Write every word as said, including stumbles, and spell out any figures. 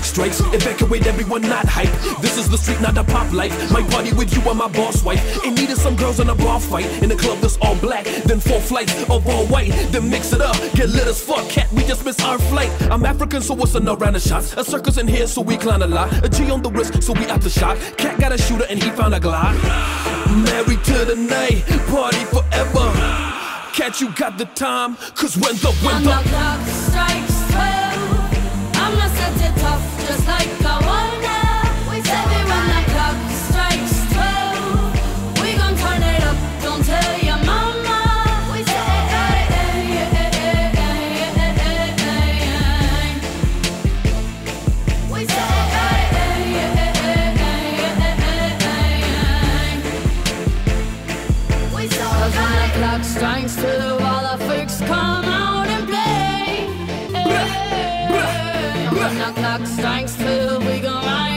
strikes, evacuate everyone not hype. This is the street, not the pop life. My party with you and my boss wife. Ain't needed some girls in a bar fight. In the club that's all black, then four flights of all white. Then mix it up, get lit as fuck. Cat, we just missed our flight. I'm African, so what's another round of shots? A circus in here, so we climb a lot. A G on the wrist, so we out the shot. Cat got a shooter and he found a Glock. Married to the night, party forever. Cat, you got the time, cause when the when the clock strikes twelve, I'ma set it off just like I wanna. We said it when the clock strikes twelve, we gon' turn it up, don't tell your mama. We said hey, hey, hey, hey, hey, hey, hey, hey. We said hey, hey, hey, hey, hey, hey, hey. We said cause when the clock strikes twelve, all the freaks come out and play. Hey, when the clock strikes twelve, we gon' ride.